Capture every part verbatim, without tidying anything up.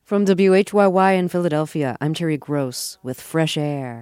From W H Y Y in Philadelphia, I'm Terry Gross with Fresh Air.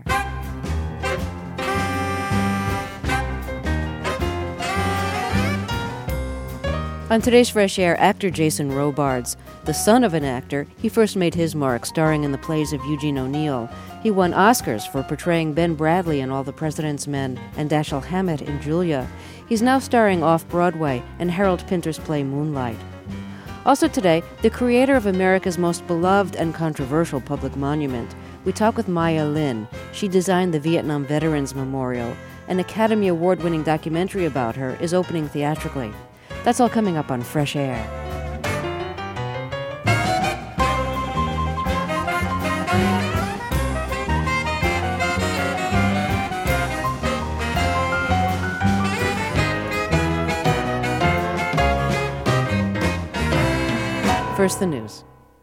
On today's Fresh Air, actor Jason Robards. The son of an actor, he first made his mark starring in the plays of Eugene O'Neill. He won Oscars for portraying Ben Bradley in All the President's Men and Dashiell Hammett in Julia. He's now starring off-Broadway in Harold Pinter's play Moonlight. Also today, the creator of America's most beloved and controversial public monument. We talk with Maya Lin. She designed the Vietnam Veterans Memorial. An Academy Award-winning documentary about her is opening theatrically. That's all coming up on Fresh Air. First, the news.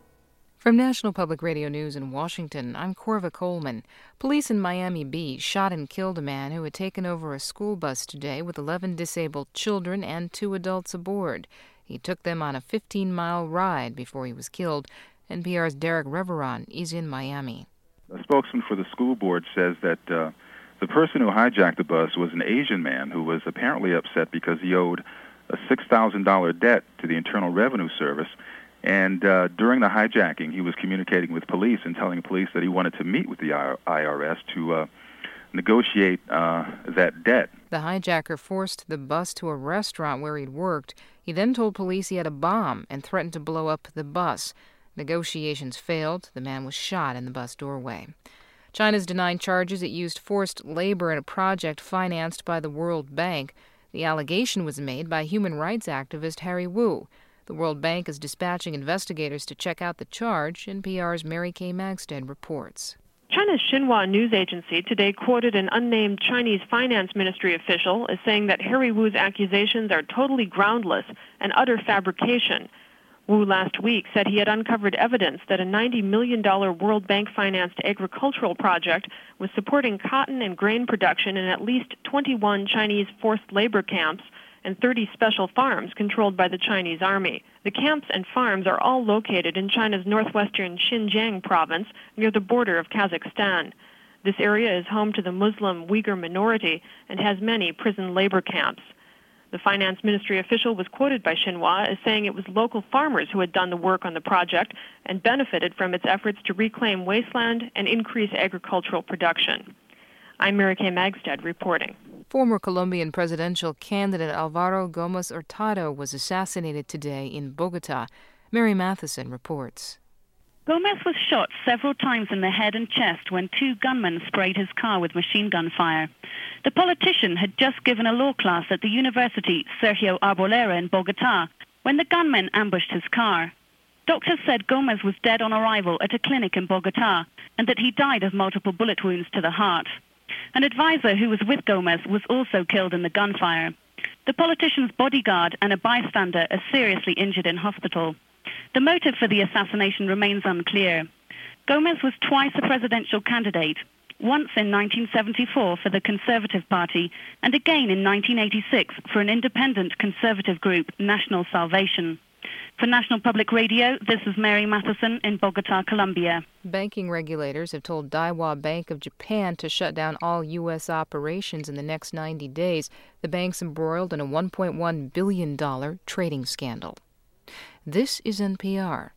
From National Public Radio News in Washington, I'm Corva Coleman. Police in Miami Beach shot and killed a man who had taken over a school bus today with eleven disabled children and two adults aboard. He took them on a fifteen-mile ride before he was killed. N P R's Derek Reveron is in Miami. A spokesman for the school board says that uh, the person who hijacked the bus was an Asian man who was apparently upset because he owed a six thousand dollars debt to the Internal Revenue Service. And uh, during the hijacking, he was communicating with police and telling police that he wanted to meet with the I R S to uh, negotiate uh, that debt. The hijacker forced the bus to a restaurant where he'd worked. He then told police he had a bomb and threatened to blow up the bus. Negotiations failed. The man was shot in the bus doorway. China's denying charges it used forced labor in a project financed by the World Bank. The allegation was made by human rights activist Harry Wu. The World Bank is dispatching investigators to check out the charge. N P R's Mary Kay Magstead reports. China's Xinhua news agency today quoted an unnamed Chinese finance ministry official as saying that Harry Wu's accusations are totally groundless and utter fabrication. Wu last week said he had uncovered evidence that a ninety million dollars World Bank-financed agricultural project was supporting cotton and grain production in at least twenty-one Chinese forced labor camps and thirty special farms controlled by the Chinese army. The camps and farms are all located in China's northwestern Xinjiang province near the border of Kazakhstan. This area is home to the Muslim Uyghur minority and has many prison labor camps. The finance ministry official was quoted by Xinhua as saying it was local farmers who had done the work on the project and benefited from its efforts to reclaim wasteland and increase agricultural production. I'm Mary Kay Magstead reporting. Former Colombian presidential candidate Alvaro Gómez Hurtado was assassinated today in Bogota. Mary Matheson reports. Gómez was shot several times in the head and chest when two gunmen sprayed his car with machine gun fire. The politician had just given a law class at the University Sergio Arboleda in Bogota when the gunmen ambushed his car. Doctors said Gómez was dead on arrival at a clinic in Bogota and that he died of multiple bullet wounds to the heart. An advisor who was with Gómez was also killed in the gunfire. The politician's bodyguard and a bystander are seriously injured in hospital. The motive for the assassination remains unclear. Gómez was twice a presidential candidate, once in nineteen seventy-four for the Conservative Party and again in nineteen eighty-six for an independent conservative group, National Salvation. For National Public Radio, this is Mary Matheson in Bogota, Colombia. Banking regulators have told Daiwa Bank of Japan to shut down all U S operations in the next ninety days. The bank's embroiled in a one point one billion dollars trading scandal. This is N P R.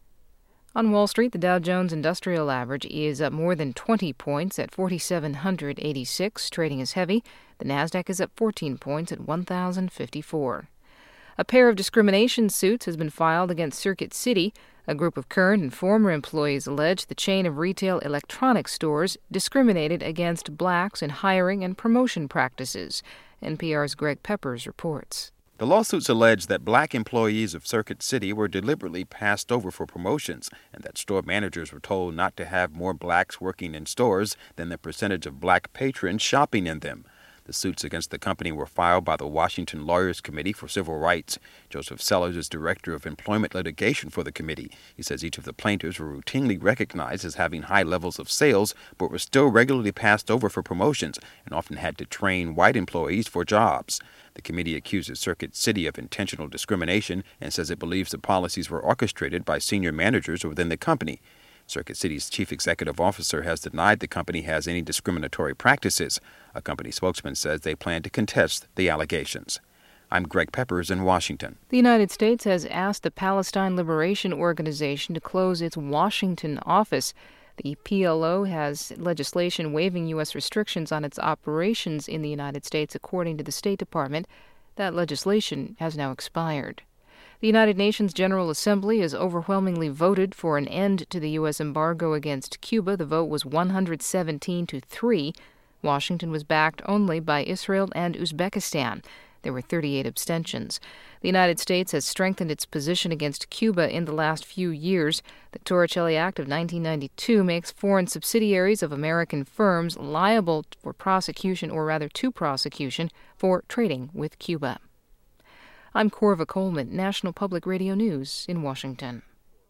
On Wall Street, the Dow Jones Industrial Average is up more than twenty points at four thousand seven hundred eighty-six. Trading is heavy. The Nasdaq is up fourteen points at one thousand fifty-four. A pair of discrimination suits has been filed against Circuit City. A group of current and former employees allege the chain of retail electronics stores discriminated against blacks in hiring and promotion practices. N P R's Greg Peppers reports. The lawsuits allege that black employees of Circuit City were deliberately passed over for promotions and that store managers were told not to have more blacks working in stores than the percentage of black patrons shopping in them. The suits against the company were filed by the Washington Lawyers Committee for Civil Rights. Joseph Sellers is director of employment litigation for the committee. He says each of the plaintiffs were routinely recognized as having high levels of sales, but were still regularly passed over for promotions and often had to train white employees for jobs. The committee accuses Circuit City of intentional discrimination and says it believes the policies were orchestrated by senior managers within the company. Circuit City's chief executive officer has denied the company has any discriminatory practices. A company spokesman says they plan to contest the allegations. I'm Greg Peppers in Washington. The United States has asked the Palestine Liberation Organization to close its Washington office. The P L O has legislation waiving U S restrictions on its operations in the United States, according to the State Department. That legislation has now expired. The United Nations General Assembly has overwhelmingly voted for an end to the U S embargo against Cuba. The vote was one hundred seventeen to three. Washington was backed only by Israel and Uzbekistan. There were thirty-eight abstentions. The United States has strengthened its position against Cuba in the last few years. The Torricelli Act of nineteen ninety-two makes foreign subsidiaries of American firms liable for prosecution, or rather to prosecution, for trading with Cuba. I'm Corva Coleman, National Public Radio News in Washington.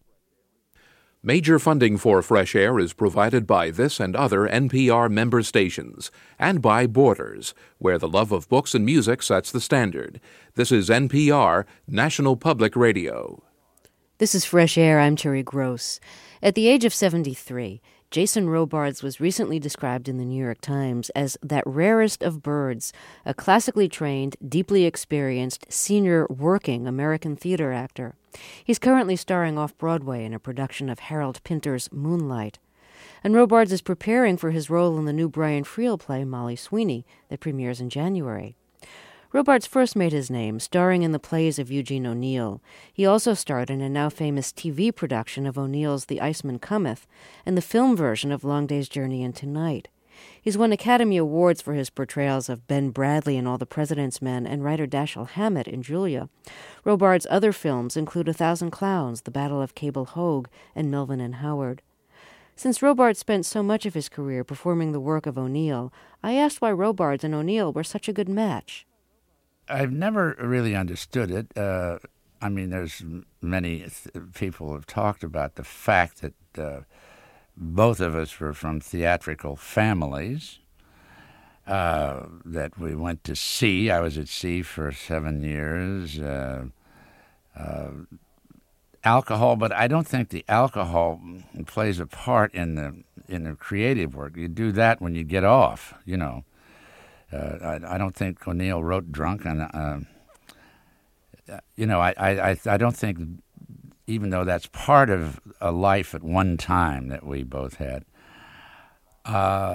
Major funding for Fresh Air is provided by this and other N P R member stations, and by Borders, where the love of books and music sets the standard. This is N P R, National Public Radio. This is Fresh Air. I'm Terry Gross. At the age of seventy-three, Jason Robards was recently described in the New York Times as that rarest of birds, a classically trained, deeply experienced, senior working American theater actor. He's currently starring off-Broadway in a production of Harold Pinter's Moonlight. And Robards is preparing for his role in the new Brian Friel play Molly Sweeney that premieres in January. Robards first made his name starring in the plays of Eugene O'Neill. He also starred in a now famous T V production of O'Neill's The Iceman Cometh and the film version of Long Day's Journey into Night. He's won Academy Awards for his portrayals of Ben Bradley in All the President's Men and writer Dashiell Hammett in Julia. Robards' other films include A Thousand Clowns, The Battle of Cable Hogue, and Melvin and Howard. Since Robards spent so much of his career performing the work of O'Neill, I asked why Robards and O'Neill were such a good match. I've never really understood it. Uh, I mean, there's many th- people have talked about the fact that uh, both of us were from theatrical families uh, that we went to sea. I was at sea for seven years. Uh, uh, alcohol, but I don't think the alcohol plays a part in the in the creative work. You do that when you get off, you know. Uh, I, I don't think O'Neill wrote drunk, and uh, you know, I, I, I don't think, even though that's part of a life at one time that we both had. Uh,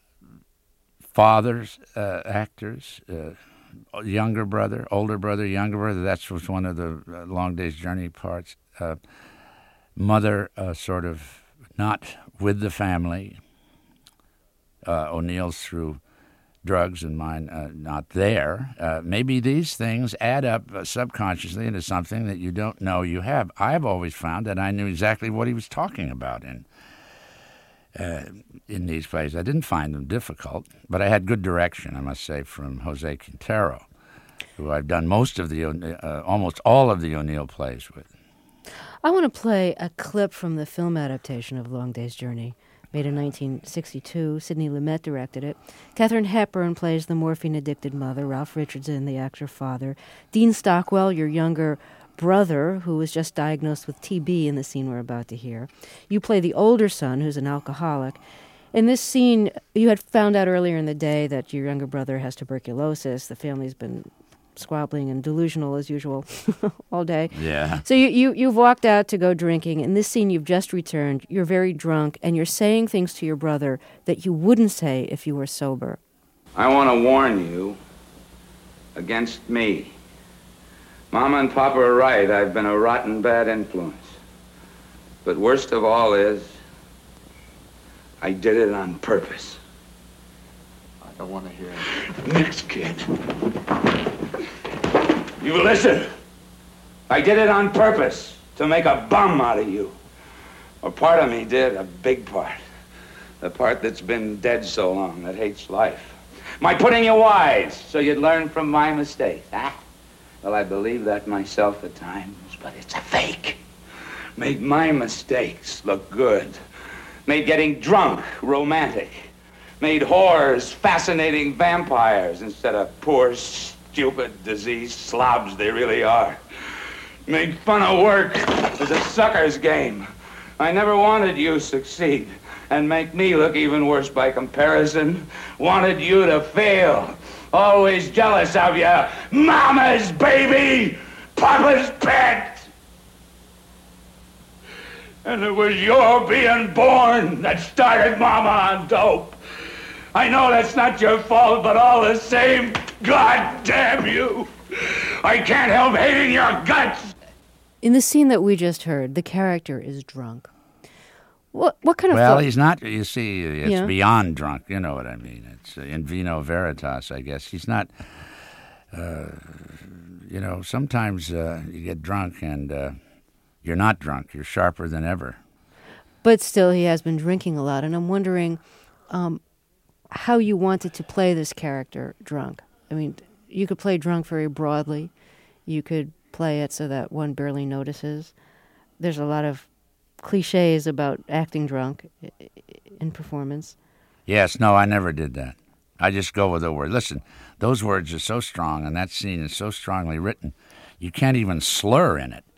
fathers, uh, actors, uh, younger brother, older brother, younger brother. That was one of the uh, Long Day's Journey parts. Uh, mother, uh, sort of not with the family. Uh, O'Neill's through drugs and mine uh, not there. Uh, maybe these things add up uh, subconsciously into something that you don't know you have. I've always found that I knew exactly what he was talking about in uh, in these plays. I didn't find them difficult, but I had good direction, I must say, from Jose Quintero, who I've done most of the, uh, almost all of the O'Neill plays with. I want to play a clip from the film adaptation of Long Day's Journey. Made in nineteen sixty-two, Sidney Lumet directed it. Katharine Hepburn plays the morphine-addicted mother, Ralph Richardson, the actor father. Dean Stockwell, your younger brother, who was just diagnosed with T B in the scene we're about to hear. You play the older son, who's an alcoholic. In this scene, you had found out earlier in the day that your younger brother has tuberculosis. The family's been squabbling and delusional as usual all day. Yeah. So you, you, you've walked out to go drinking. In this scene, you've just returned. You're very drunk, and you're saying things to your brother that you wouldn't say if you were sober. I want to warn you against me. Mama and Papa are right. I've been a rotten bad influence. But worst of all is, I did it on purpose. I don't want to hear it. Next, kid. You listen. I did it on purpose to make a bum out of you. A part of me did, a big part. The part that's been dead so long, that hates life. My putting you wise so you'd learn from my mistakes, huh? Well, I believe that myself at times, but it's a fake. Made my mistakes look good. Made getting drunk romantic. Made whores fascinating vampires instead of poor, stupid, diseased slobs they really are. Made fun of work as a sucker's game. I never wanted you to succeed and make me look even worse by comparison. Wanted you to fail. Always jealous of you. Mama's baby, Papa's pet. And it was your being born that started Mama on dope. I know that's not your fault, but all the same, God damn you. I can't help hating your guts. In the scene that we just heard, the character is drunk. What what kind of Well, thought? he's not, you see, it's Yeah. beyond drunk, you know what I mean. It's uh, in vino veritas, I guess. He's not, uh, you know, sometimes uh, you get drunk and uh, you're not drunk. You're sharper than ever. But still, he has been drinking a lot, and I'm wondering um, how you wanted to play this character drunk. I mean, you could play drunk very broadly. You could play it so that one barely notices. There's a lot of cliches about acting drunk in performance. Yes, no, I never did that. I just go with the word. Listen, those words are so strong, and that scene is so strongly written, you can't even slur in it.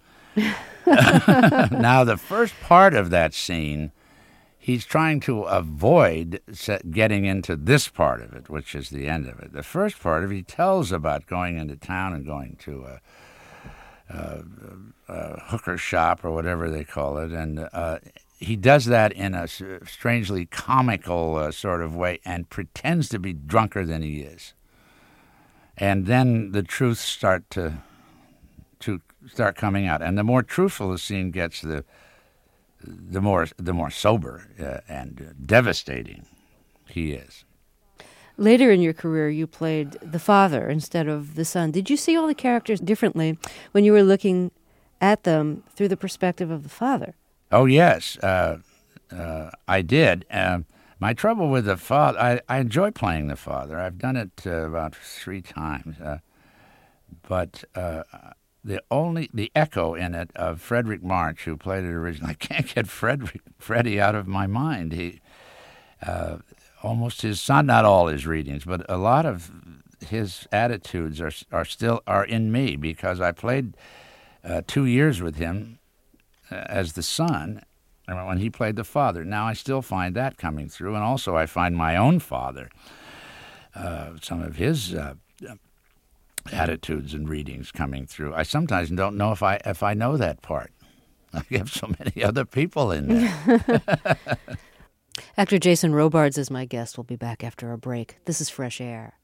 Now, the first part of that scene, he's trying to avoid getting into this part of it, which is the end of it. The first part of it, he tells about going into town and going to a, a, a hooker shop or whatever they call it, and uh, he does that in a strangely comical uh, sort of way and pretends to be drunker than he is. And then the truths start to to start coming out. And the more truthful the scene gets, the the more the more sober uh, and devastating he is. Later in your career, you played the father instead of the son. Did you see all the characters differently when you were looking at them through the perspective of the father? Oh, yes, uh, uh, I did. Uh, my trouble with the father, I, I enjoy playing the father. I've done it uh, about three times. Uh, but uh, the only, the echo in it of Frederick March, who played it originally, I can't get Frederick, Freddie out of my mind. He, uh, almost his son, not all his readings, but a lot of his attitudes are are still are in me because I played uh, two years with him as the son, when he played the father. Now I still find that coming through, and also I find my own father, uh, some of his uh, attitudes and readings coming through. I sometimes don't know if I if I know that part. I have so many other people in there. Actor Jason Robards is my guest. We'll be back after a break. This is Fresh Air.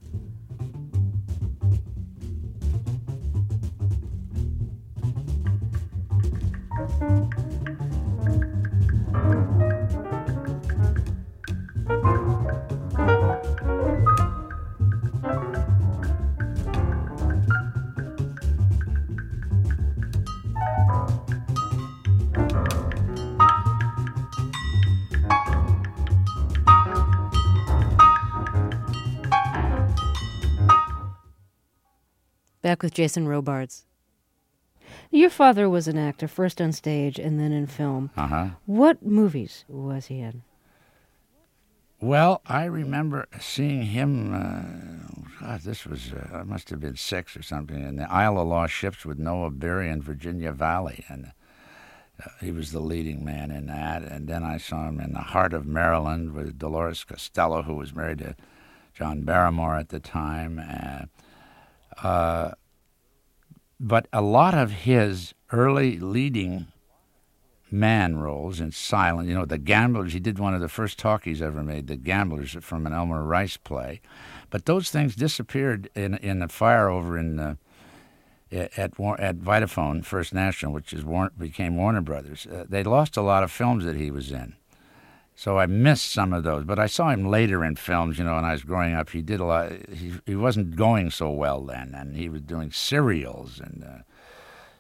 Back with Jason Robards. Your father was an actor, first on stage and then in film. Uh-huh. What movies was he in? Well, I remember seeing him, uh, God, this was, uh, I must have been six or something, in the Isle of Lost Ships with Noah Beery and Virginia Valley, and uh, he was the leading man in that. And then I saw him in The Heart of Maryland with Dolores Costello, who was married to John Barrymore at the time. And, uh, but a lot of his early leading man roles in silent, you know, The Gamblers, he did one of the first talkies ever made, The Gamblers, from an Elmer Rice play. But those things disappeared in in the fire over in uh, at at Vitaphone First National, which is Warner, became Warner Brothers. Uh, they lost a lot of films that he was in. So I missed some of those, but I saw him later in films, you know, when I was growing up. He did a lot, he, he wasn't going so well then, and he was doing serials and uh,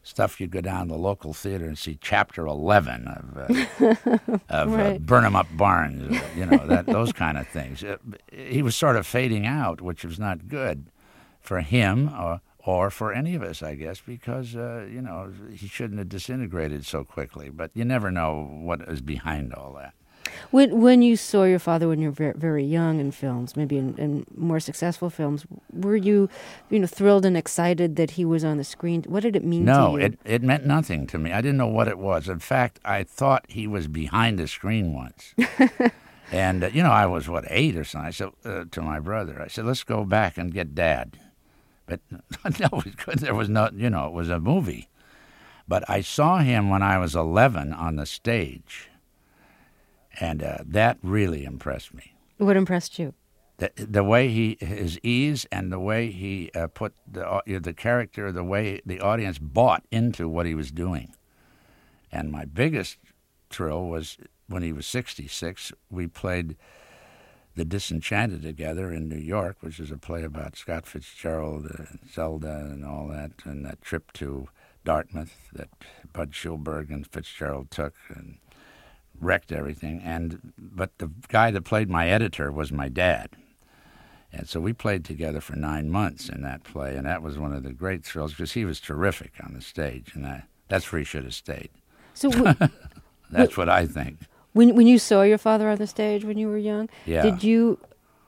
stuff you go down to the local theater and see chapter eleven of, uh, of right. uh, Burn 'em Up Barnes, uh, you know, that those kind of things. Uh, he was sort of fading out, which was not good for him or, or for any of us, I guess, because, uh, you know, he shouldn't have disintegrated so quickly. But you never know what is behind all that. When when you saw your father when you were very, very young in films, maybe in, in more successful films, were you, you know, thrilled and excited that he was on the screen? What did it mean no, to you? No, it, it meant nothing to me. I didn't know what it was. In fact, I thought he was behind the screen once. and, uh, you know, I was, what, eight or something. I said uh, to my brother, I said, let's go back and get Dad. But no, there was no, you know, it was a movie. But I saw him when I was eleven on the stage. And uh, that really impressed me. What impressed you? The, the way he, his ease and the way he uh, put the uh, the character, the way the audience bought into what he was doing. And my biggest thrill was when he was sixty-six, we played The Disenchanted together in New York, which is a play about Scott Fitzgerald, uh, Zelda and all that, and that trip to Dartmouth that Bud Schulberg and Fitzgerald took and wrecked everything. And but the guy that played my editor was my dad, and so we played together for nine months in that play, and that was one of the great thrills because he was terrific on the stage, and that, that's where he should have stayed. So w- that's what I think. When when you saw your father on the stage when you were young, yeah. did you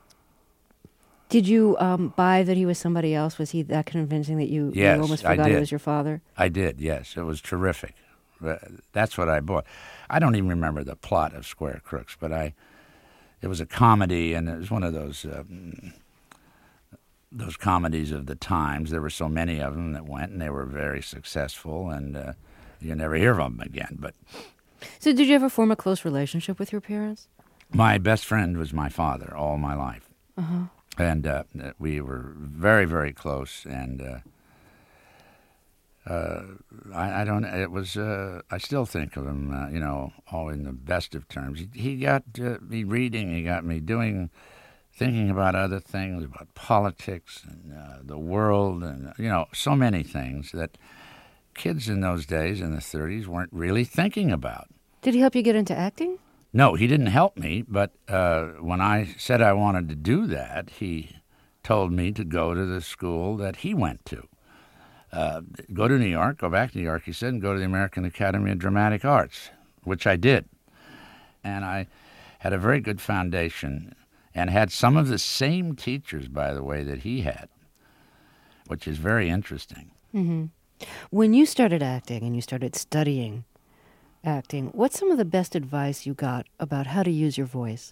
did you um, buy that he was somebody else? Was he that convincing that you, yes, you almost forgot he was your father? I did. Yes, it was terrific. That's what I bought. I don't even remember the plot of Square Crooks, but I, it was a comedy, and it was one of those um, those comedies of the times. There were so many of them that went, and they were very successful, and uh, you never hear of them again. But so, did you ever form a close relationship with your parents? My best friend was my father all my life, uh-huh. and uh, we were very, very close, and. Uh, Uh, I, I don't. It was. Uh, I still think of him. Uh, you know, all in the best of terms. He, he got uh, me reading. He got me doing, thinking about other things, about politics and uh, the world, and you know, so many things that kids in those days in the thirties weren't really thinking about. Did he help you get into acting? No, he didn't help me. But uh, when I said I wanted to do that, he told me to go to the school that he went to. Uh, go to New York, go back to New York, he said, and go to the American Academy of Dramatic Arts, which I did. And I had a very good foundation and had some of the same teachers, by the way, that he had, which is very interesting. Mm-hmm. When you started acting and you started studying acting, what's some of the best advice you got about how to use your voice?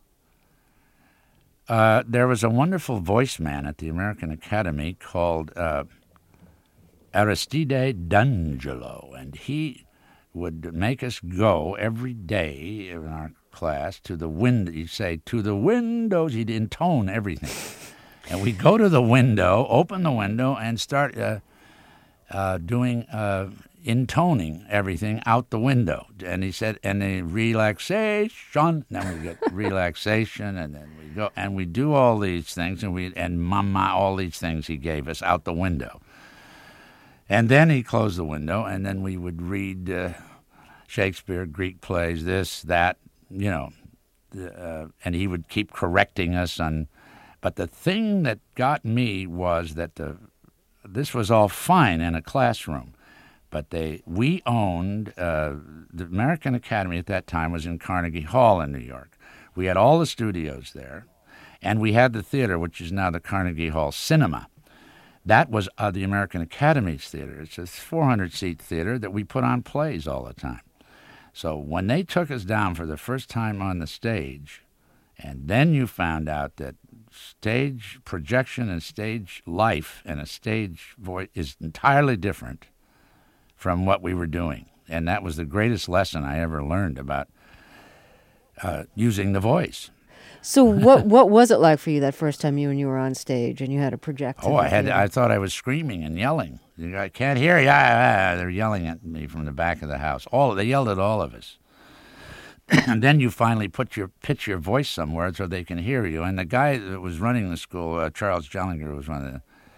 Uh, there was a wonderful voice man at the American Academy called... Uh, Aristide D'Angelo, and he would make us go every day in our class to the window. He'd say, to the windows. He'd intone everything. And we'd go to the window, open the window, and start uh, uh, doing, uh, intoning everything out the window. And he said, and the relaxation, then we get relaxation, and then we go, and we do all these things, and we and mama, all these things he gave us out the window. And then he closed the window, and then we would read uh, Shakespeare, Greek plays, this, that, you know, uh, and he would keep correcting us on. But the thing that got me was that the this was all fine in a classroom, but they we owned uh, the American Academy at that time was in Carnegie Hall in New York. We had all the studios there, and we had the theater, which is now the Carnegie Hall Cinema. That was uh, the American Academy's theater. It's a four hundred seat theater that we put on plays all the time. So when they took us down for the first time on the stage, and then you found out that stage projection and stage life and a stage voice is entirely different from what we were doing. And that was the greatest lesson I ever learned about uh, using the voice. So what what was it like for you that first time you and you were on stage and you had a projector? Oh, I had I thought I was screaming and yelling. I can't hear you. Ah, ah, they're yelling at me from the back of the house. All they yelled at all of us. And then you finally put your pitch your voice somewhere so they can hear you. And the guy that was running the school, uh, Charles Jellinger, was one of the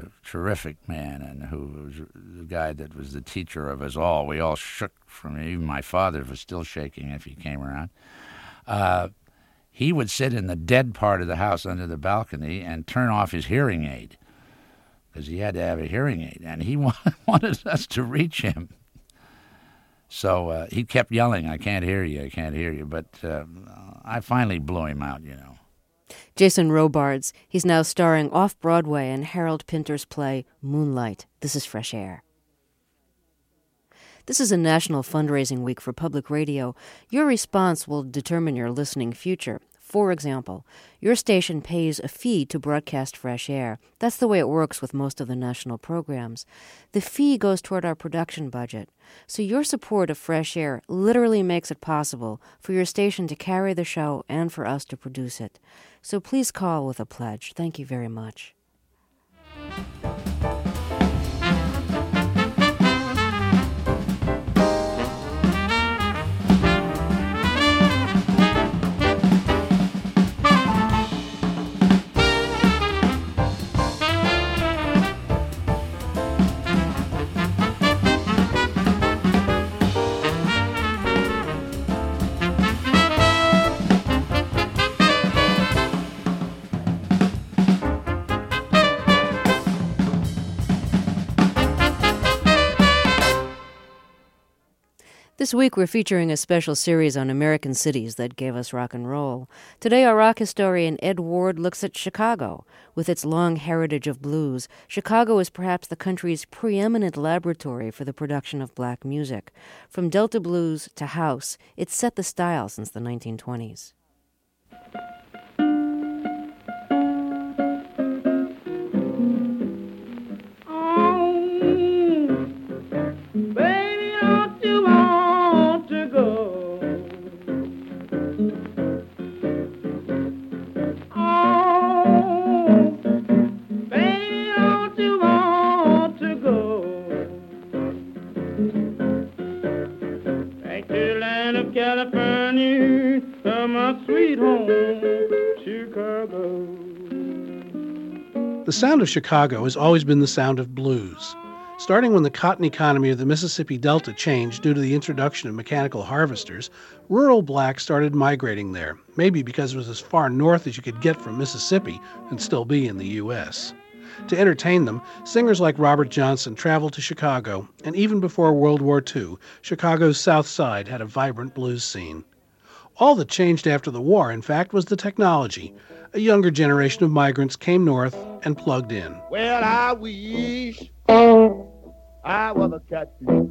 a terrific man, and who was the guy that was the teacher of us all. We all shook from him. Even my father was still shaking if he came around. Uh, he would sit in the dead part of the house under the balcony and turn off his hearing aid, because he had to have a hearing aid, and he wanted us to reach him. So uh, he kept yelling, "I can't hear you, I can't hear you." But uh, I finally blew him out, you know. Jason Robards. He's now starring off-Broadway in Harold Pinter's play Moonlight. This is Fresh Air. This is a national fundraising week for public radio. Your response will determine your listening future. For example, your station pays a fee to broadcast Fresh Air. That's the way it works with most of the national programs. The fee goes toward our production budget. So your support of Fresh Air literally makes it possible for your station to carry the show and for us to produce it. So please call with a pledge. Thank you very much. This week we're featuring a special series on American cities that gave us rock and roll. Today our rock historian Ed Ward looks at Chicago. With its long heritage of blues, Chicago is perhaps the country's preeminent laboratory for the production of black music. From Delta blues to house, it's set the style since the nineteen twenties. California, from my sweet home, Chicago. The sound of Chicago has always been the sound of blues. Starting when the cotton economy of the Mississippi Delta changed due to the introduction of mechanical harvesters, rural blacks started migrating there, maybe because it was as far north as you could get from Mississippi and still be in the U S To entertain them, singers like Robert Johnson traveled to Chicago, and even before World War Two, Chicago's South Side had a vibrant blues scene. All that changed after the war, in fact, was the technology. A younger generation of migrants came north and plugged in. Well, I wish I was a catfish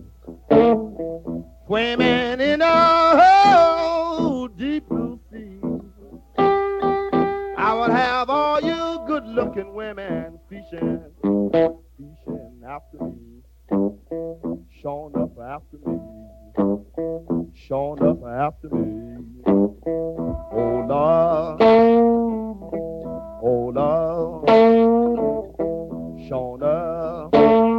swimming in a deep blue sea. I would have all you good-looking women fishing, fishing after me, showing up after me, showing up after me. Oh, Lord, oh, Lord, showing up.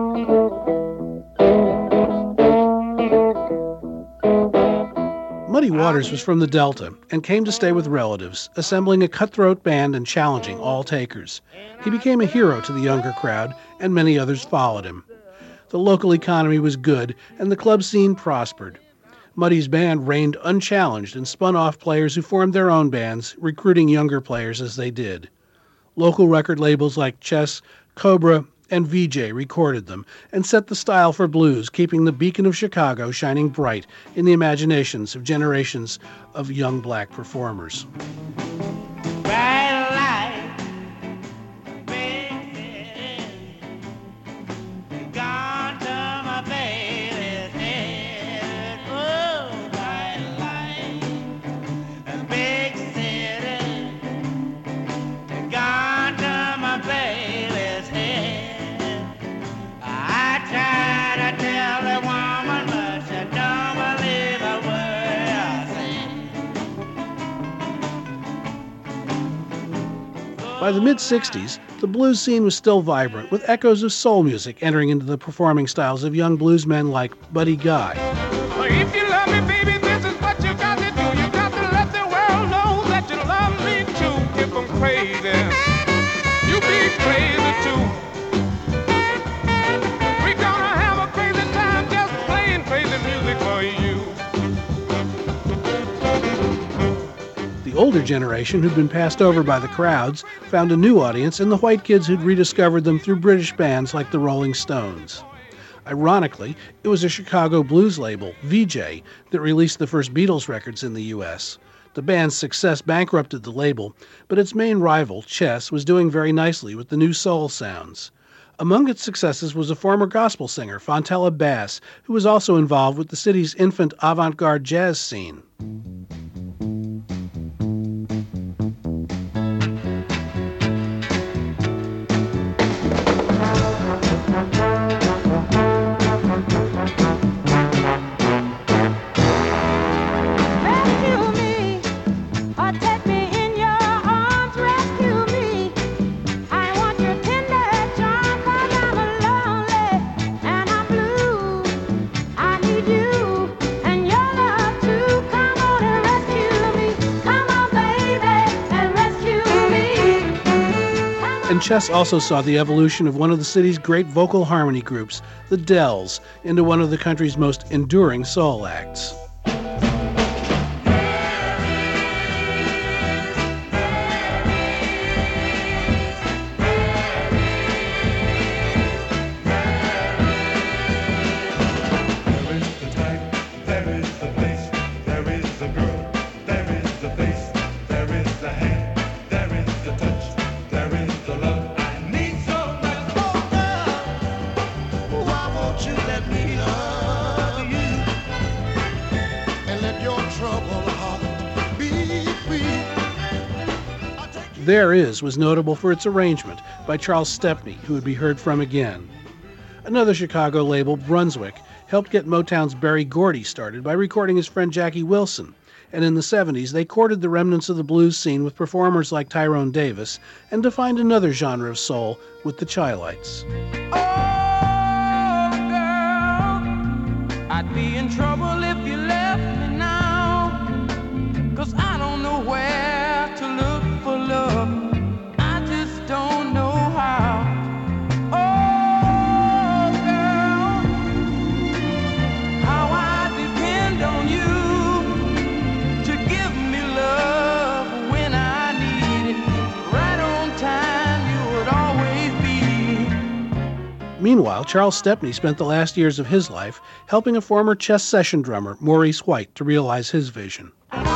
Muddy Waters was from the Delta and came to stay with relatives, assembling a cutthroat band and challenging all takers. He became a hero to the younger crowd, and many others followed him. The local economy was good, and the club scene prospered. Muddy's band reigned unchallenged and spun off players who formed their own bands, recruiting younger players as they did. Local record labels like Chess, Cobra, and V J recorded them and set the style for blues, keeping the beacon of Chicago shining bright in the imaginations of generations of young black performers. By the mid-sixties, the blues scene was still vibrant, with echoes of soul music entering into the performing styles of young bluesmen like Buddy Guy. If you love me, baby, this is what you got to do. You got to let the world know that you love me too. If I'm crazy, you be crazy too. older generation who'd been passed over by the crowds found a new audience in the white kids who'd rediscovered them through British bands like the Rolling Stones. Ironically, it was a Chicago blues label, V J, that released the first Beatles records in the U S. The band's success bankrupted the label, but its main rival, Chess, was doing very nicely with the new soul sounds. Among its successes was a former gospel singer, Fontella Bass, who was also involved with the city's infant avant-garde jazz scene. And Chess also saw the evolution of one of the city's great vocal harmony groups, the Dells, into one of the country's most enduring soul acts. There Is was notable for its arrangement by Charles Stepney, who would be heard from again. Another Chicago label, Brunswick, helped get Motown's Berry Gordy started by recording his friend Jackie Wilson, and in the seventies they courted the remnants of the blues scene with performers like Tyrone Davis and defined another genre of soul with the Chi-Lites. Oh, girl, I'd be in trouble if you left me now, 'cause I don't know where to look for love. I just don't know how. Oh, girl, how I depend on you to give me love when I need it. Right on time, you would always be. Meanwhile, Charles Stepney spent the last years of his life helping a former Chess session drummer, Maurice White, to realize his vision.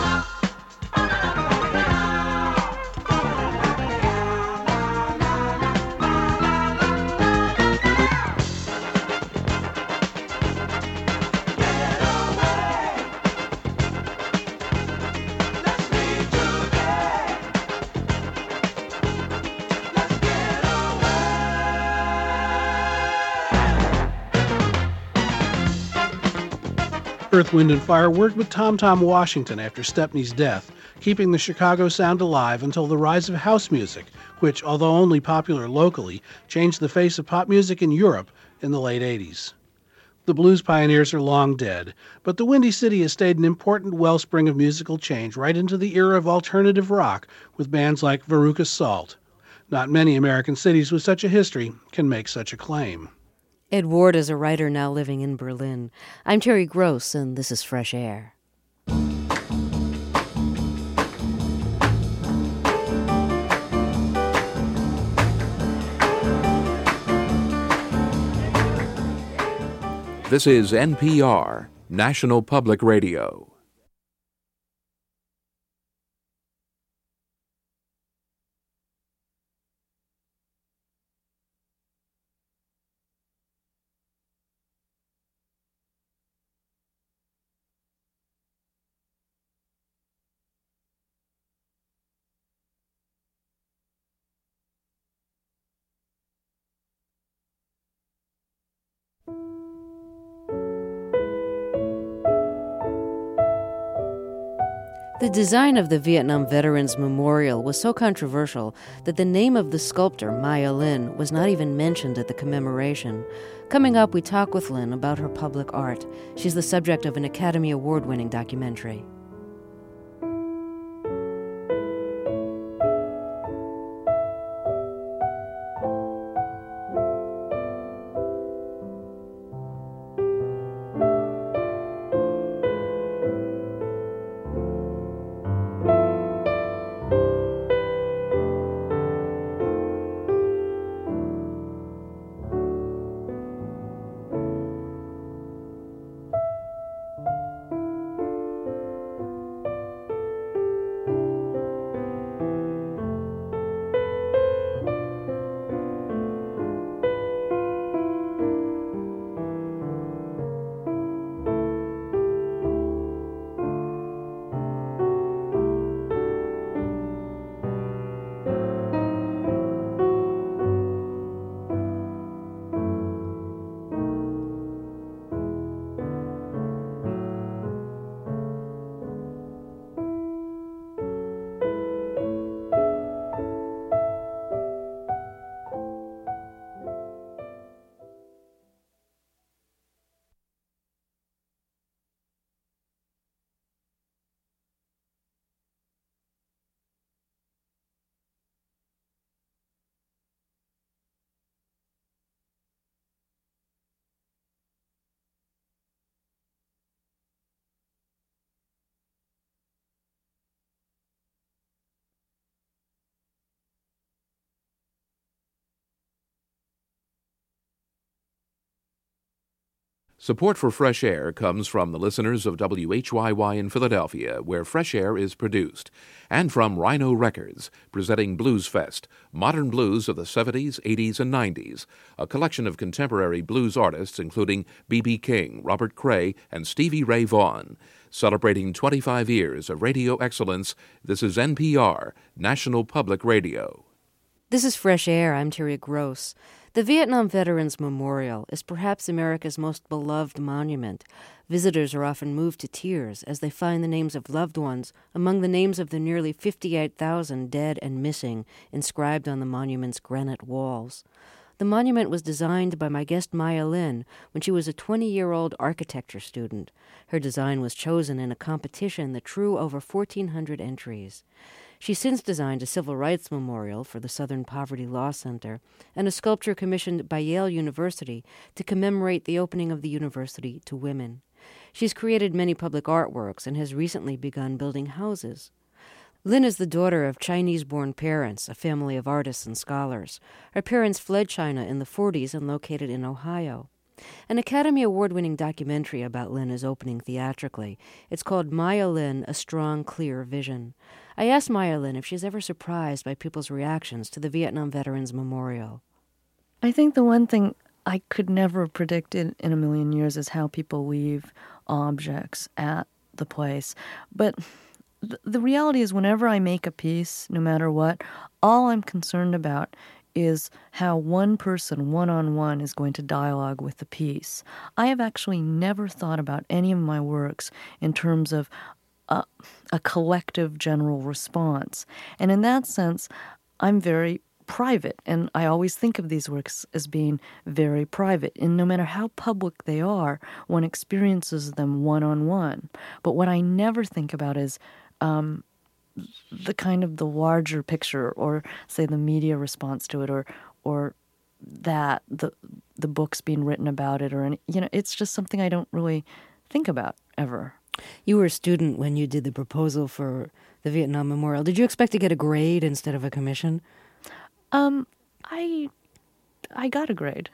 Earth, Wind and Fire worked with Tom Tom Washington after Stepney's death, keeping the Chicago sound alive until the rise of house music, which, although only popular locally, changed the face of pop music in Europe in the late eighties. The blues pioneers are long dead, but the Windy City has stayed an important wellspring of musical change right into the era of alternative rock with bands like Veruca Salt. Not many American cities with such a history can make such a claim. Ed Ward is a writer now living in Berlin. I'm Terry Gross, and this is Fresh Air. This is N P R, National Public Radio. The design of the Vietnam Veterans Memorial was so controversial that the name of the sculptor, Maya Lin, was not even mentioned at the commemoration. Coming up, we talk with Lin about her public art. She's the subject of an Academy Award-winning documentary. Support for Fresh Air comes from the listeners of W H Y Y in Philadelphia, where Fresh Air is produced, and from Rhino Records, presenting Blues Fest, modern blues of the seventies, eighties, and nineties, a collection of contemporary blues artists including B B King, Robert Cray, and Stevie Ray Vaughan. Celebrating twenty-five years of radio excellence, this is N P R, National Public Radio. This is Fresh Air. I'm Terry Gross. The Vietnam Veterans Memorial is perhaps America's most beloved monument. Visitors are often moved to tears as they find the names of loved ones among the names of the nearly fifty-eight thousand dead and missing inscribed on the monument's granite walls. The monument was designed by my guest Maya Lin when she was a twenty-year-old architecture student. Her design was chosen in a competition that drew over fourteen hundred entries. She's since designed a civil rights memorial for the Southern Poverty Law Center and a sculpture commissioned by Yale University to commemorate the opening of the university to women. She's created many public artworks and has recently begun building houses. Lin is the daughter of Chinese-born parents, a family of artists and scholars. Her parents fled China in the forties and located in Ohio. An Academy Award-winning documentary about Lin is opening theatrically. It's called Maya Lin, A Strong, Clear Vision. I asked Maya Lin if she's ever surprised by people's reactions to the Vietnam Veterans Memorial. I think the one thing I could never have predicted in a million years is how people leave objects at the place. But th- the reality is whenever I make a piece, no matter what, all I'm concerned about is how one person, one-on-one, is going to dialogue with the piece. I have actually never thought about any of my works in terms of a, a collective general response. And in that sense, I'm very private, and I always think of these works as being very private. And no matter how public they are, one experiences them one-on-one. But what I never think about is um, the kind of the larger picture, or say the media response to it, or or that the the books being written about it, or any, you know, it's just something I don't really think about ever. You were a student when you did the proposal for the Vietnam Memorial. Did you expect to get a grade instead of a commission? Um, I I got a grade,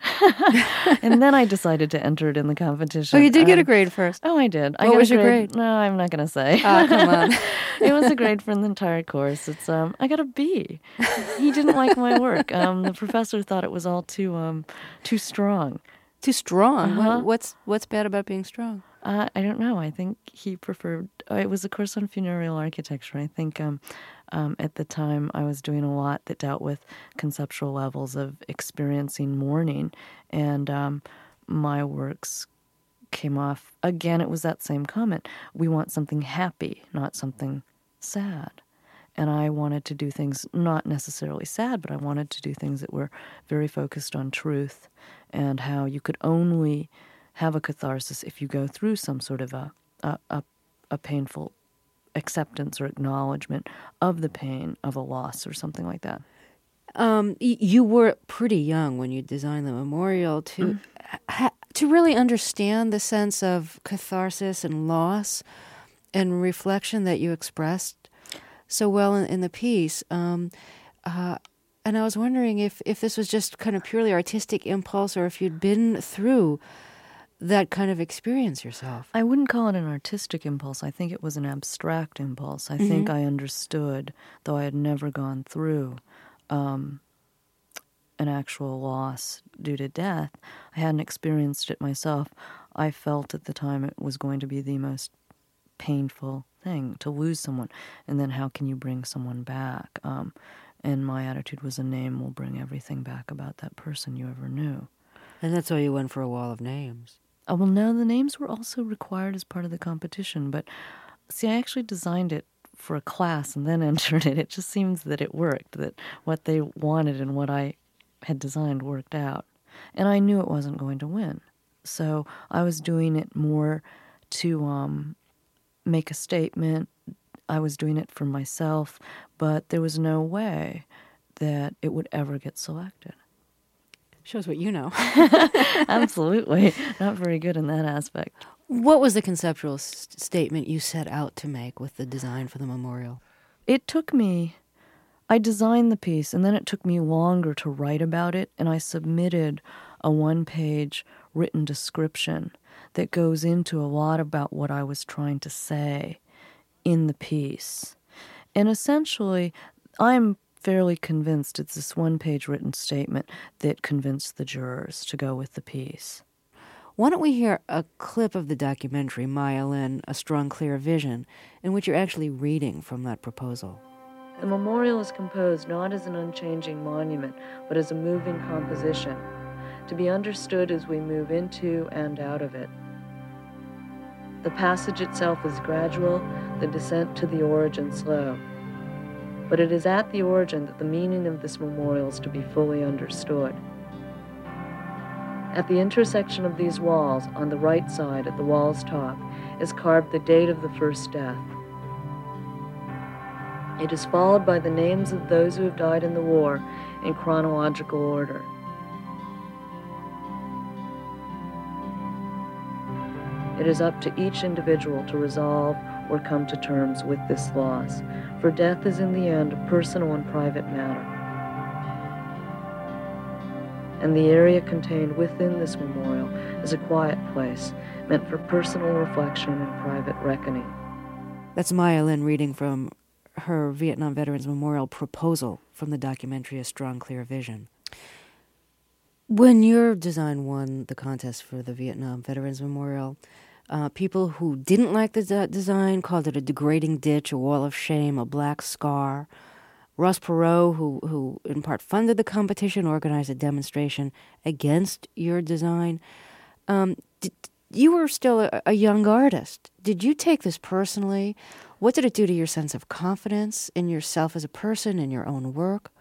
and then I decided to enter it in the competition. Oh, you did um, get a grade first. Oh, I did. What I got was a your grade. grade? No, I'm not going to say. Oh, come on. It was a grade for the entire course. It's um, I got a B. He didn't like my work. Um, the professor thought it was all too um, too strong. Too strong? Uh-huh. What, what's what's bad about being strong? Uh, I don't know. I think he preferred. Uh, it was a course on funereal architecture. I think um, um, at the time I was doing a lot that dealt with conceptual levels of experiencing mourning, and um, my works came off. Again, it was that same comment. We want something happy, not something sad. And I wanted to do things not necessarily sad, but I wanted to do things that were very focused on truth and how you could only have a catharsis if you go through some sort of a a, a, a painful acceptance or acknowledgement of the pain of a loss or something like that. Um, y- you were pretty young when you designed the memorial to Mm. ha- to really understand the sense of catharsis and loss and reflection that you expressed so well in, in the piece. Um, uh, and I was wondering if, if this was just kind of purely artistic impulse, or if you'd been through that kind of experience yourself. I wouldn't call it an artistic impulse. I think it was an abstract impulse. I Mhm. think I understood, though I had never gone through um, an actual loss due to death. I hadn't experienced it myself. I felt at the time it was going to be the most painful thing to lose someone. And then how can you bring someone back? Um, and my attitude was a name will bring everything back about that person you ever knew. And that's why you went for a wall of names. Oh, well, no, the names were also required as part of the competition. But, see, I actually designed it for a class and then entered it. It just seems that it worked, that what they wanted and what I had designed worked out. And I knew it wasn't going to win. So I was doing it more to um, make a statement. I was doing it for myself, but there was no way that it would ever get selected. Shows what you know. Absolutely. Not very good in that aspect. What was the conceptual s- statement you set out to make with the design for the memorial? It took me, I designed the piece, and then it took me longer to write about it, and I submitted a one-page written description that goes into a lot about what I was trying to say in the piece. And essentially, I'm fairly convinced it's this one-page written statement that convinced the jurors to go with the piece. Why don't we hear a clip of the documentary, Maya Lin, A Strong, Clear Vision, in which you're actually reading from that proposal. The memorial is composed not as an unchanging monument, but as a moving composition, to be understood as we move into and out of it. The passage itself is gradual, the descent to the origin slow. But it is at the origin that the meaning of this memorial is to be fully understood. At the intersection of these walls, on the right side at the wall's top, is carved the date of the first death. It is followed by the names of those who have died in the war in chronological order. It is up to each individual to resolve or come to terms with this loss, for death is in the end a personal and private matter. And the area contained within this memorial is a quiet place, meant for personal reflection and private reckoning. That's Maya Lin reading from her Vietnam Veterans Memorial proposal from the documentary A Strong, Clear Vision. When your design won the contest for the Vietnam Veterans Memorial, uh, people who didn't like the de- design called it a degrading ditch, a wall of shame, a black scar. Ross Perot, who, who in part funded the competition, organized a demonstration against your design. Um, did, you were still a, a young artist. Did you take this personally? What did it do to your sense of confidence in yourself as a person, in your own work?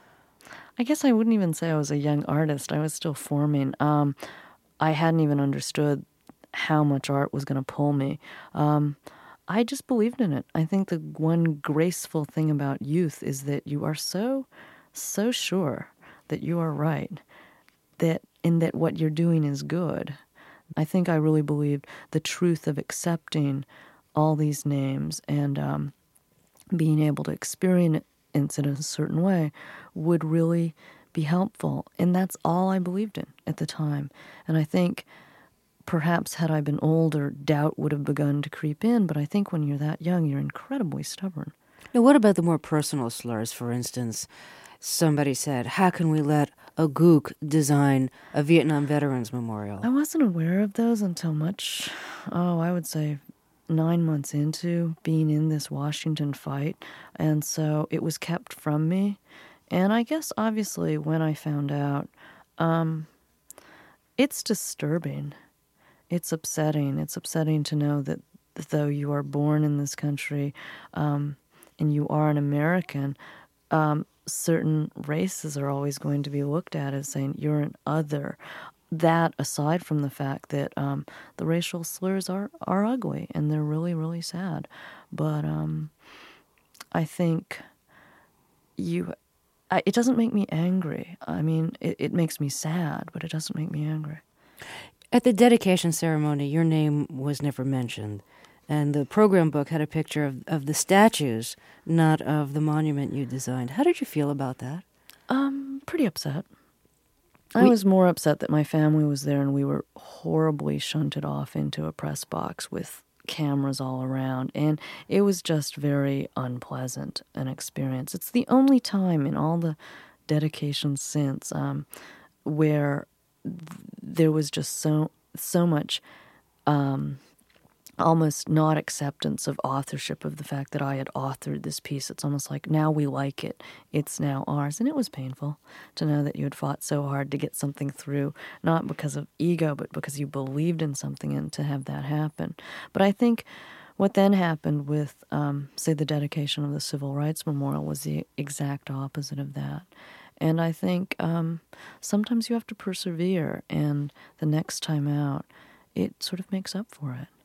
I guess I wouldn't even say I was a young artist. I was still forming. Um, I hadn't even understood how much art was going to pull me. Um, I just believed in it. I think the one graceful thing about youth is that you are so, so sure that you are right, that in that what you're doing is good. I think I really believed the truth of accepting all these names and um, being able to experience it in a certain way would really be helpful. And that's all I believed in at the time. And I think perhaps had I been older, doubt would have begun to creep in, but I think when you're that young, you're incredibly stubborn. Now, what about the more personal slurs? For instance, somebody said, how can we let a gook design a Vietnam Veterans Memorial? I wasn't aware of those until much, oh, I would say nine months into being in this Washington fight, and so it was kept from me. And I guess, obviously, when I found out, um, it's disturbing. It's upsetting. It's upsetting to know that though you are born in this country um, and you are an American, um, certain races are always going to be looked at as saying you're an other. That aside from the fact that um, the racial slurs are, are ugly and they're really, really sad. But um, I think you... I, it doesn't make me angry. I mean, it, it makes me sad, but it doesn't make me angry. At the dedication ceremony, your name was never mentioned, and the program book had a picture of, of the statues, not of the monument you designed. How did you feel about that? Um, pretty upset. I was more upset that my family was there and we were horribly shunted off into a press box with cameras all around, and it was just very unpleasant an experience. It's the only time in all the dedications since um, where th- there was just so so much um, almost not acceptance of authorship of the fact that I had authored this piece. It's almost like now we like it. It's now ours. And it was painful to know that you had fought so hard to get something through, not because of ego, but because you believed in something and to have that happen. But I think what then happened with, um, say, the dedication of the Civil Rights Memorial was the exact opposite of that. And I think um, sometimes you have to persevere, and the next time out, it sort of makes up for it.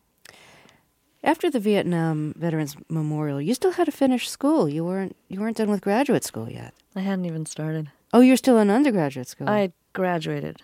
After the Vietnam Veterans Memorial, you still had to finish school. You weren't you weren't done with graduate school yet. I hadn't even started. Oh, you're still in undergraduate school. I graduated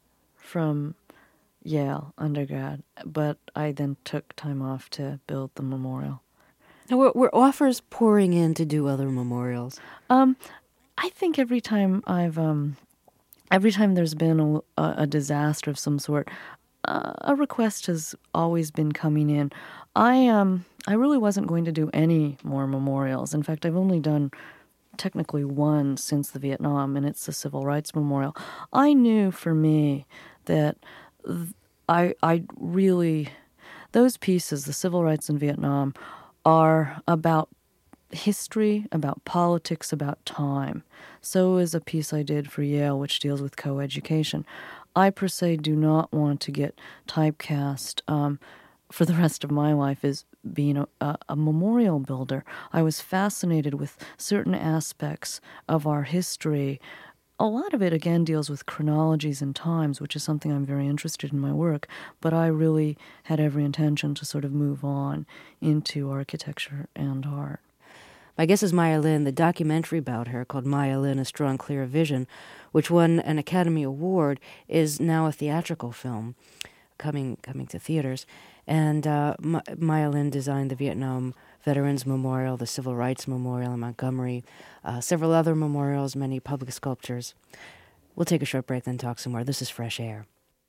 from Yale undergrad, but I then took time off to build the memorial. Now, were, were offers pouring in to do other memorials? Um, I think every time I've um, every time there's been a, a disaster of some sort, uh, a request has always been coming in. I um I really wasn't going to do any more memorials. In fact, I've only done technically one since the Vietnam, and it's the Civil Rights Memorial. I knew for me that I I really, those pieces, the civil rights in Vietnam, are about history, about politics, about time. So is a piece I did for Yale, which deals with coeducation. I, per se, do not want to get typecast um, for the rest of my life as being a, a, a memorial builder. I was fascinated with certain aspects of our history. A lot of it, again, deals with chronologies and times, which is something I'm very interested in my work, but I really had every intention to sort of move on into architecture and art. My guess is Maya Lin. The documentary about her, called Maya Lin, A Strong, Clear Vision, which won an Academy Award, is now a theatrical film coming coming to theaters. And uh, Ma- Maya Lin designed the Vietnam Veterans Memorial, the Civil Rights Memorial in Montgomery, uh, several other memorials, many public sculptures. We'll take a short break, then talk some more. This is Fresh Air.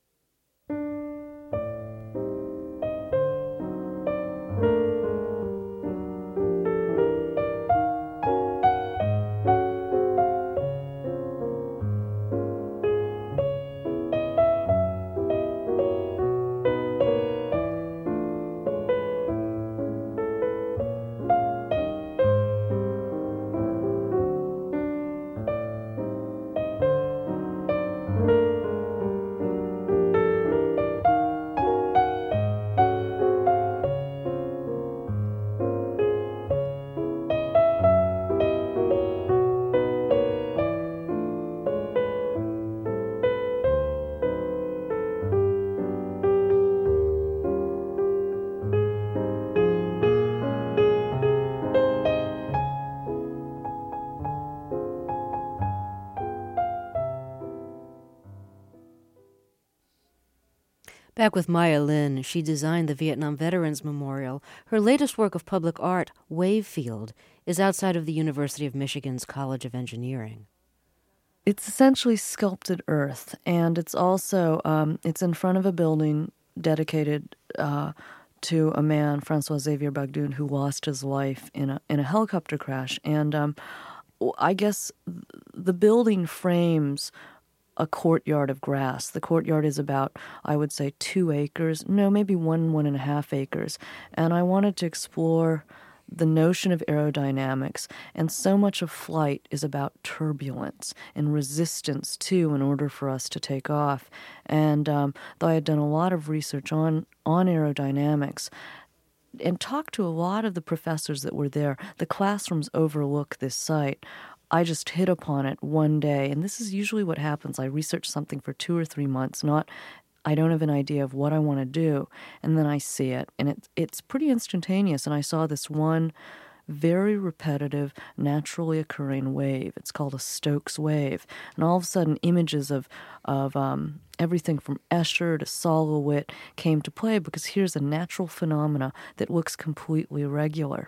Back with Maya Lin, she designed the Vietnam Veterans Memorial. Her latest work of public art, Wavefield, is outside of the University of Michigan's College of Engineering. It's essentially sculpted earth, and it's also, um, it's in front of a building dedicated uh, to a man, Francois Xavier Bagdoun, who lost his life in a in a helicopter crash. And um, I guess the building frames a courtyard of grass. The courtyard is about, I would say, two acres. No, maybe one, one and a half acres. And I wanted to explore the notion of aerodynamics. And so much of flight is about turbulence and resistance, too, in order for us to take off. And um, though I had done a lot of research on, on aerodynamics, and talked to a lot of the professors that were there, the classrooms overlook this site. I just hit upon it one day, and this is usually what happens. I research something for two or three months, not, I don't have an idea of what I want to do, and then I see it, and it, it's pretty instantaneous, and I saw this one very repetitive, naturally occurring wave. It's called a Stokes wave, and all of a sudden images of, of um, everything from Escher to Sol LeWitt came to play, because here's a natural phenomena that looks completely regular.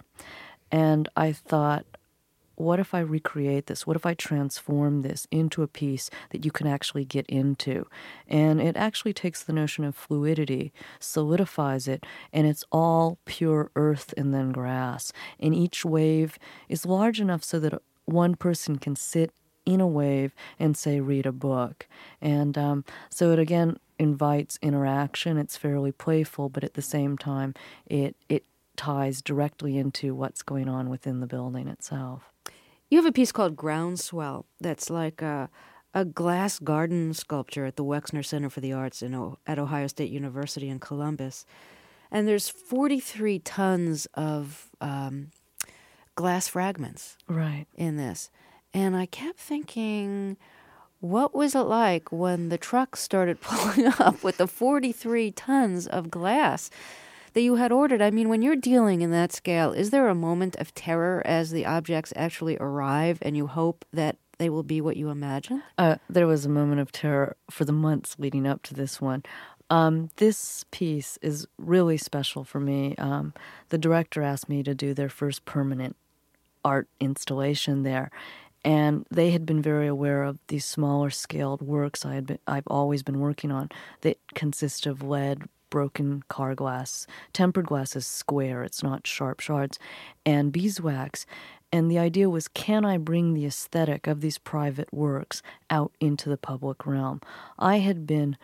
And I thought, what if I recreate this? What if I transform this into a piece that you can actually get into? And it actually takes the notion of fluidity, solidifies it, and it's all pure earth and then grass. And each wave is large enough so that one person can sit in a wave and, say, read a book. And um, so it, again, invites interaction. It's fairly playful, but at the same time, it it ties directly into what's going on within the building itself. You have a piece called Groundswell that's like a, a glass garden sculpture at the Wexner Center for the Arts in o- at Ohio State University in Columbus. And there's forty-three tons of um, glass fragments right. in this. And I kept thinking, what was it like when the truck started pulling up with the forty-three tons of glass that you had ordered? I mean, when you're dealing in that scale, is there a moment of terror as the objects actually arrive and you hope that they will be what you imagine? Uh, there was a moment of terror for the months leading up to this one. Um, this piece is really special for me. Um, the director asked me to do their first permanent art installation there. And they had been very aware of these smaller scaled works I had been, I've always been working on that consist of lead, broken car glass. Tempered glass is square, it's not sharp shards, and beeswax. And the idea was, can I bring the aesthetic of these private works out into the public realm? I had been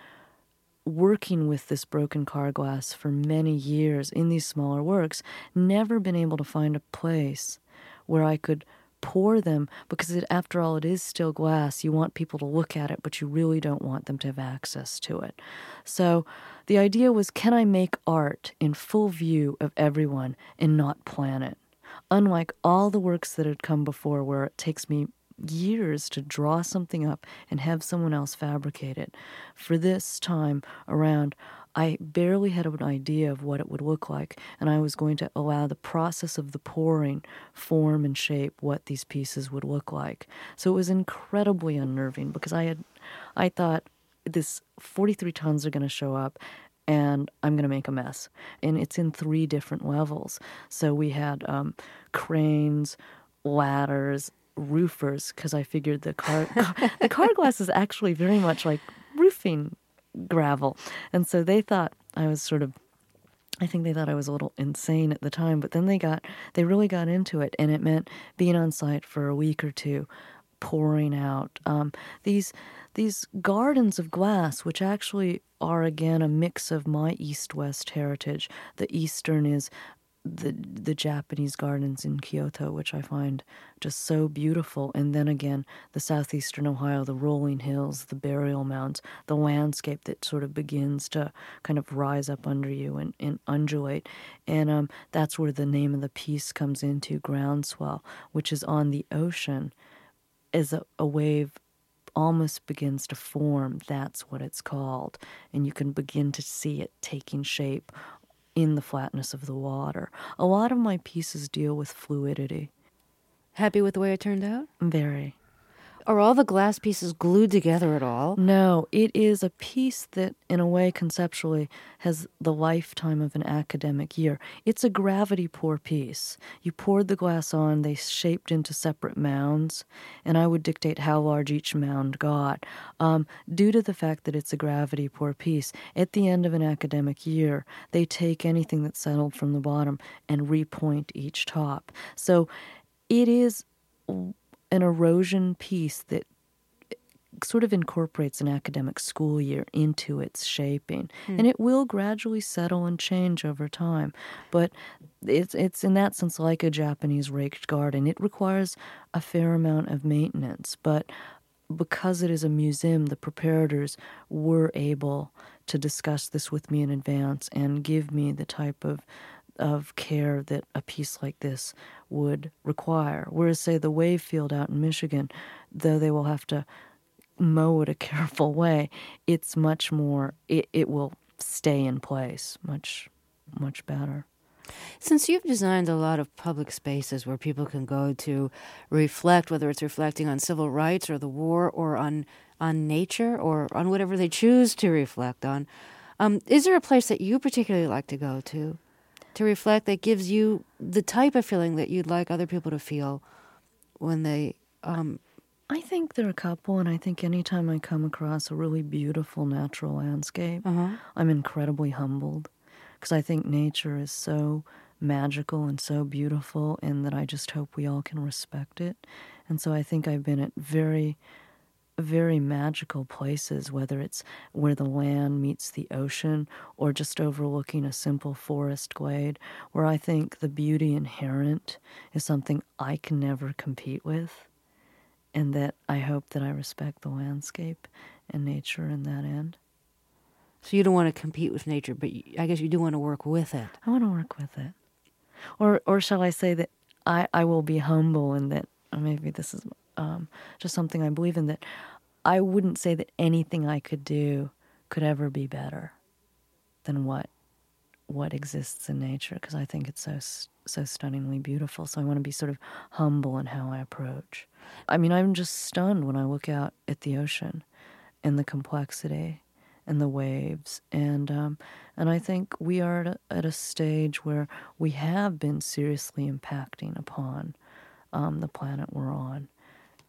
working with this broken car glass for many years in these smaller works, never been able to find a place where I could pour them, because it, after all, it is still glass. You want people to look at it, but you really don't want them to have access to it. So the idea was, can I make art in full view of everyone and not plan it? Unlike all the works that had come before, where it takes me years to draw something up and have someone else fabricate it. For this time around, I barely had an idea of what it would look like, and I was going to allow the process of the pouring form and shape what these pieces would look like. So it was incredibly unnerving, because I had, I thought, this forty-three tons are going to show up, and I'm going to make a mess. And it's in three different levels. So we had um, cranes, ladders, roofers, because I figured the car, car the car glass is actually very much like roofing gravel. And so they thought I was sort of, I think they thought I was a little insane at the time, but then they got, they really got into it, and it meant being on site for a week or two, pouring out um, these these gardens of glass, which actually are, again, a mix of my East-West heritage. The Eastern is the the Japanese gardens in Kyoto, which I find just so beautiful. And then again, the southeastern Ohio, the rolling hills, the burial mounds, the landscape that sort of begins to kind of rise up under you and, and undulate. And um, that's where the name of the piece comes into, Groundswell, which is on the ocean as a, a wave almost begins to form. That's what it's called. And you can begin to see it taking shape in the flatness of the water. A lot of my pieces deal with fluidity. Happy with the way it turned out? Very. Are all the glass pieces glued together at all? No, it is a piece that, in a way, conceptually, has the lifetime of an academic year. It's a gravity pour piece. You poured the glass on, they shaped into separate mounds, and I would dictate how large each mound got. Um, due to the fact that it's a gravity pour piece, at the end of an academic year, they take anything that's settled from the bottom and repoint each top. So it is an erosion piece that sort of incorporates an academic school year into its shaping. Hmm. And it will gradually settle and change over time. But it's it's in that sense like a Japanese raked garden. It requires a fair amount of maintenance. But because it is a museum, the preparators were able to discuss this with me in advance and give me the type of of care that a piece like this would require. Whereas, say, the wave field out in Michigan, though they will have to mow it a careful way, it's much more, it, it will stay in place much, much better. Since you've designed a lot of public spaces where people can go to reflect, whether it's reflecting on civil rights or the war or on, on nature or on whatever they choose to reflect on, um, is there a place that you particularly like to go to? To reflect, that gives you the type of feeling that you'd like other people to feel when they... Um... I think there are a couple, and I think anytime I come across a really beautiful natural landscape, uh-huh. I'm incredibly humbled, because I think nature is so magical and so beautiful, and that I just hope we all can respect it. And so I think I've been at very... very magical places, whether it's where the land meets the ocean or just overlooking a simple forest glade, where I think the beauty inherent is something I can never compete with, and that I hope that I respect the landscape and nature in that end. So you don't want to compete with nature, but you, I guess you do want to work with it. I want to work with it. Or or shall I say that I, I will be humble, and that, or maybe this is um, just something I believe in, that I wouldn't say that anything I could do could ever be better than what what exists in nature, because I think it's so so stunningly beautiful. So I want to be sort of humble in how I approach. I mean, I'm just stunned when I look out at the ocean and the complexity and the waves, and um, and I think we are at a, at a stage where we have been seriously impacting upon um, the planet we're on.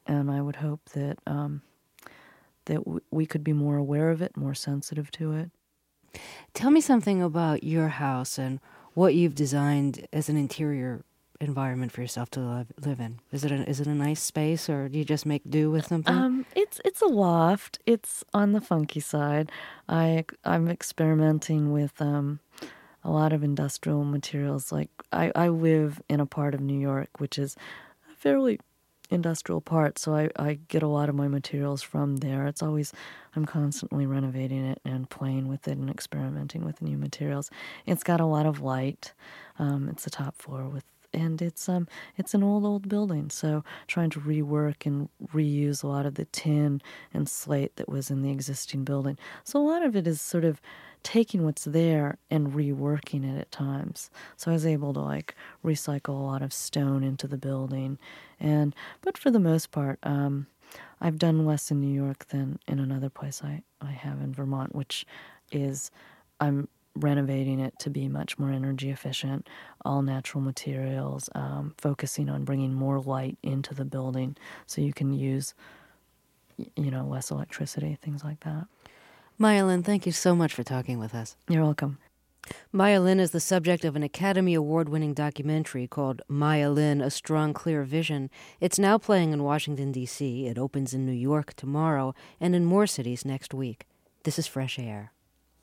and I would hope that um, that w- we could be more aware of it, more sensitive to it. Tell me something about your house and what you've designed as an interior environment for yourself to live, live in. Is it a, is it a nice space, or do you just make do with something? Um, it's it's a loft. It's on the funky side. I I'm experimenting with um, a lot of industrial materials. Like I, I live in a part of New York which is a fairly industrial part, so I, I get a lot of my materials from there. It's always, I'm constantly renovating it and playing with it and experimenting with new materials. It's got a lot of light. Um, it's a top floor with, and it's um it's an old old building, so trying to rework and reuse a lot of the tin and slate that was in the existing building. So a lot of it is sort of taking what's there and reworking it at times. So I was able to like recycle a lot of stone into the building, and but for the most part, um, I've done less in New York than in another place I, I have in Vermont, which is I'm renovating it to be much more energy efficient, all natural materials, um, focusing on bringing more light into the building so you can use, you know, less electricity, things like that. Maya Lin, thank you so much for talking with us. You're welcome. Maya Lin is the subject of an Academy Award-winning documentary called Maya Lin, A Strong, Clear Vision. It's now playing in Washington, D C It opens in New York tomorrow and in more cities next week. This is Fresh Air.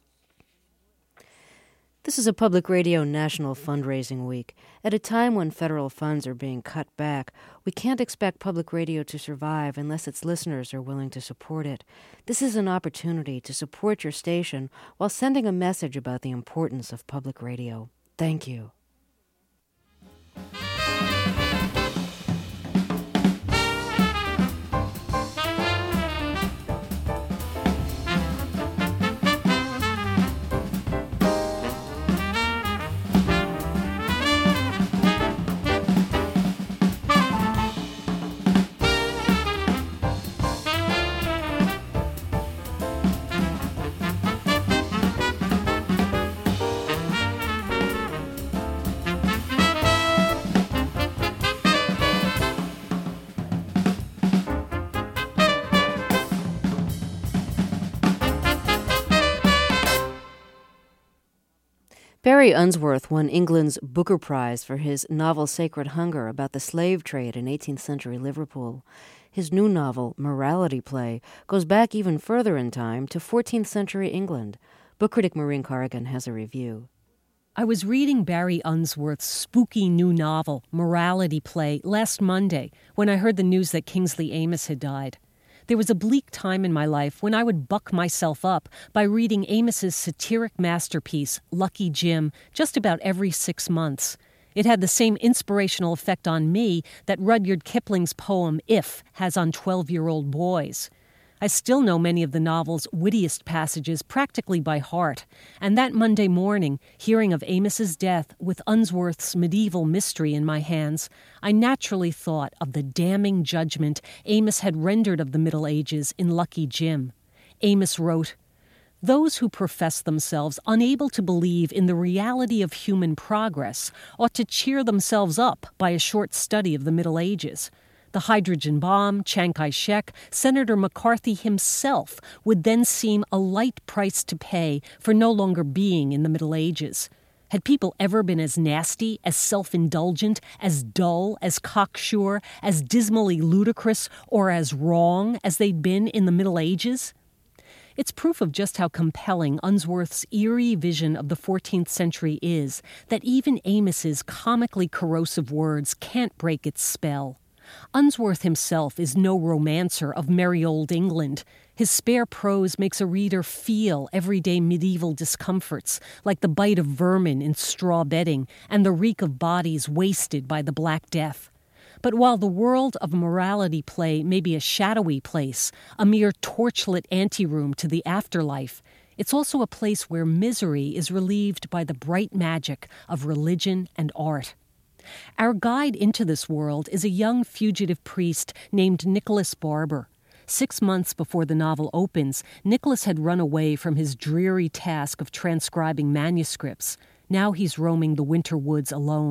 This is a Public Radio National Fundraising Week. At a time when federal funds are being cut back, we can't expect public radio to survive unless its listeners are willing to support it. This is an opportunity to support your station while sending a message about the importance of public radio. Thank you. Barry Unsworth won England's Booker Prize for his novel Sacred Hunger about the slave trade in eighteenth century Liverpool. His new novel, Morality Play, goes back even further in time to fourteenth century England. Book critic Maureen Corrigan has a review. I was reading Barry Unsworth's spooky new novel, Morality Play, last Monday when I heard the news that Kingsley Amis had died. There was a bleak time in my life when I would buck myself up by reading Amis's satiric masterpiece, Lucky Jim, just about every six months. It had the same inspirational effect on me that Rudyard Kipling's poem If has on twelve-year-old boys. I still know many of the novel's wittiest passages practically by heart, and that Monday morning, hearing of Amis's death with Unsworth's medieval mystery in my hands, I naturally thought of the damning judgment Amis had rendered of the Middle Ages in Lucky Jim. Amis wrote, "Those who profess themselves unable to believe in the reality of human progress ought to cheer themselves up by a short study of the Middle Ages. The hydrogen bomb, Chiang Kai-shek, Senator McCarthy himself would then seem a light price to pay for no longer being in the Middle Ages. Had people ever been as nasty, as self-indulgent, as dull, as cocksure, as dismally ludicrous, or as wrong as they'd been in the Middle Ages?" It's proof of just how compelling Unsworth's eerie vision of the fourteenth century is that even Amis's comically corrosive words can't break its spell. Unsworth himself is no romancer of merry old England. His spare prose makes a reader feel everyday medieval discomforts, like the bite of vermin in straw bedding and the reek of bodies wasted by the Black Death. But while the world of Morality Play may be a shadowy place, a mere torchlit anteroom to the afterlife, it's also a place where misery is relieved by the bright magic of religion and art. Our guide into this world is a young fugitive priest named Nicholas Barber. Six months before the novel opens, Nicholas had run away from his dreary task of transcribing manuscripts. Now he's roaming the winter woods alone.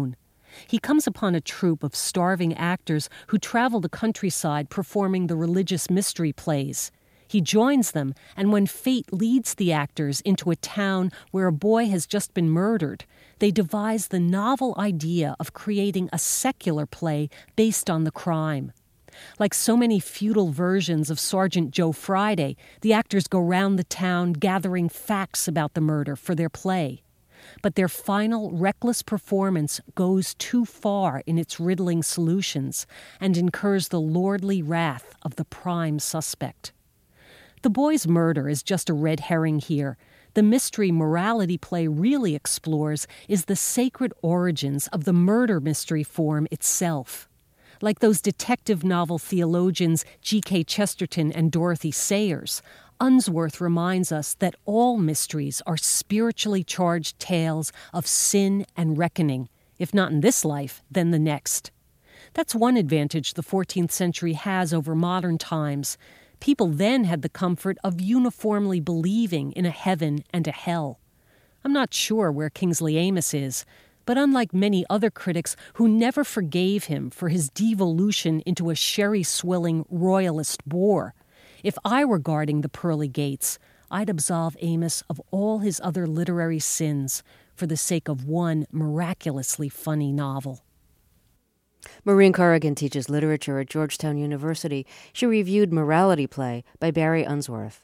He comes upon a troupe of starving actors who travel the countryside performing the religious mystery plays. He joins them, and when fate leads the actors into a town where a boy has just been murdered, they devise the novel idea of creating a secular play based on the crime. Like so many feudal versions of Sergeant Joe Friday, the actors go round the town gathering facts about the murder for their play. But their final reckless performance goes too far in its riddling solutions and incurs the lordly wrath of the prime suspect. The boy's murder is just a red herring here. The mystery morality play really explores is the sacred origins of the murder mystery form itself. Like those detective novel theologians G K Chesterton and Dorothy Sayers, Unsworth reminds us that all mysteries are spiritually charged tales of sin and reckoning, if not in this life, then the next. That's one advantage the fourteenth century has over modern times. People then had the comfort of uniformly believing in a heaven and a hell. I'm not sure where Kingsley Amis is, but unlike many other critics who never forgave him for his devolution into a sherry-swilling royalist bore, if I were guarding the pearly gates, I'd absolve Amis of all his other literary sins for the sake of one miraculously funny novel. Maureen Corrigan teaches literature at Georgetown University. She reviewed Morality Play by Barry Unsworth.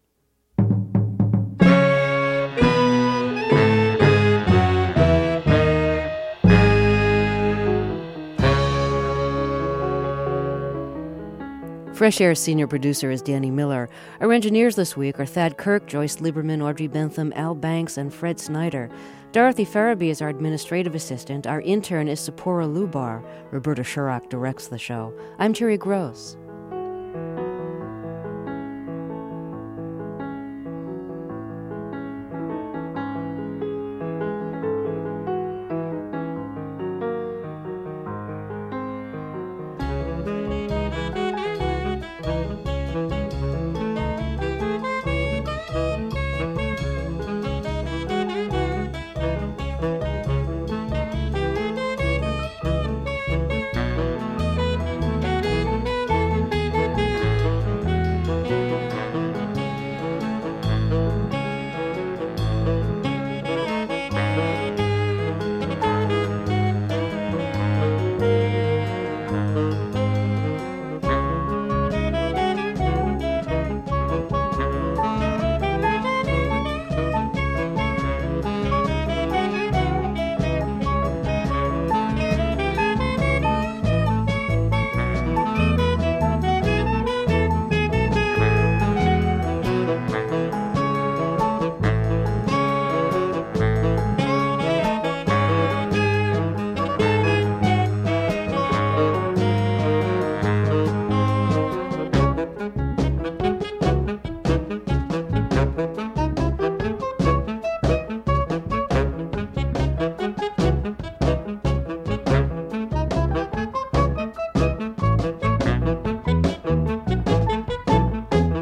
Fresh Air's senior producer is Danny Miller. Our engineers this week are Thad Kirk, Joyce Lieberman, Audrey Bentham, Al Banks, and Fred Snyder. Dorothy Farabee is our administrative assistant. Our intern is Sephora Lubar. Roberta Shurock directs the show. I'm Terry Gross.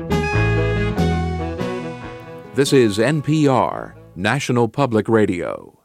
This is N P R, National Public Radio.